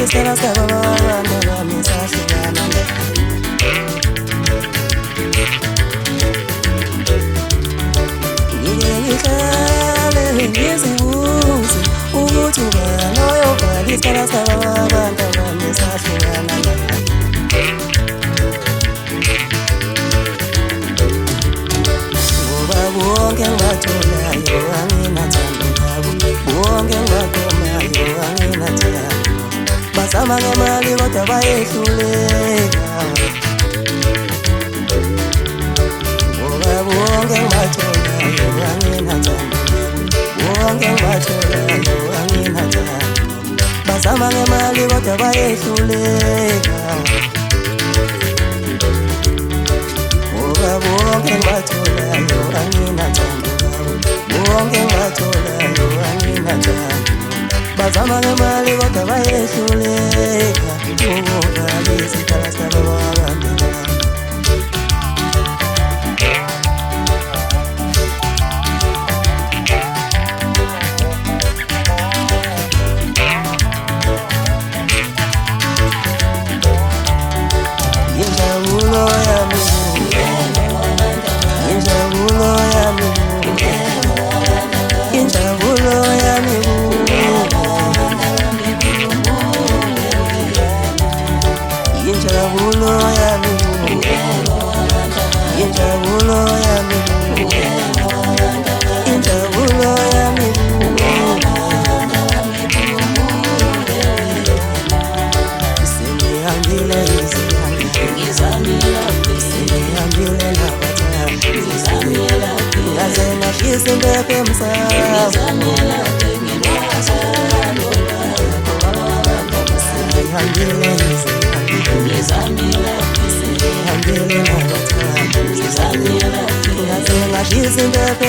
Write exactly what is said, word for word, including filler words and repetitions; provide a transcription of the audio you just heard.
Sara saba bana bami sashigana Ngiyekale ngizibuze ukuthi ubani oyobhala Sara saba bana bami sashigana Ngoba bonke ngibatholayo anginathando ngabo bonke ngibakomayo anginathando Basama ngemali kodwa bayehluleka Ngoba bonke ngibatholayo anginathando bonke ngibatholayo anginathando Basama ngemali kodwa bayehluleka Ngoba bonke ngibatholayo anginathando bonke ngibatholayo anginathando Basama ngemali kodwa bayehluleka Ukubhalisa isikhala sabo babantwana Injabulo yami Injabulo yami Injabulo yami Injabulo yami Injabulo yami Injabulo yami Sengihambile izihambile Sengihambile nabathathu Ngaze ngafisa impepho emsamo Sengihambile Ngizamile nabathathu Ngaze ngafisa impepho